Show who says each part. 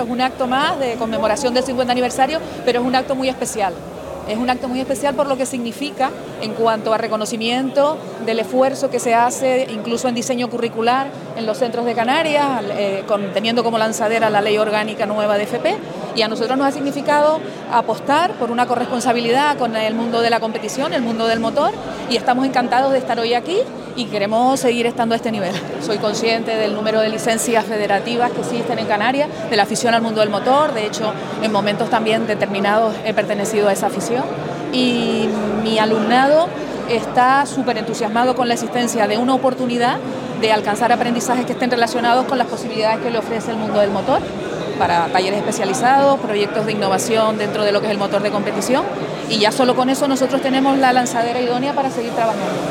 Speaker 1: es un acto más de conmemoración del 50 aniversario, pero es un acto muy especial. Es un acto muy especial por lo que significa en cuanto a reconocimiento del esfuerzo que se hace, incluso en diseño curricular en los centros de Canarias, teniendo como lanzadera la ley orgánica nueva de FP, y a nosotros nos ha significado apostar por una corresponsabilidad con el mundo de la competición, el mundo del motor, y estamos encantados de estar hoy aquí y queremos seguir estando a este nivel. Soy consciente del número de licencias federativas que existen en Canarias, de la afición al mundo del motor. De hecho, en momentos también determinados he pertenecido a esa afición, y mi alumnado está súper entusiasmado con la existencia de una oportunidad de alcanzar aprendizajes que estén relacionados con las posibilidades que le ofrece el mundo del motor, para talleres especializados, proyectos de innovación dentro de lo que es el motor de competición, y ya solo con eso nosotros tenemos la lanzadera idónea para seguir trabajando.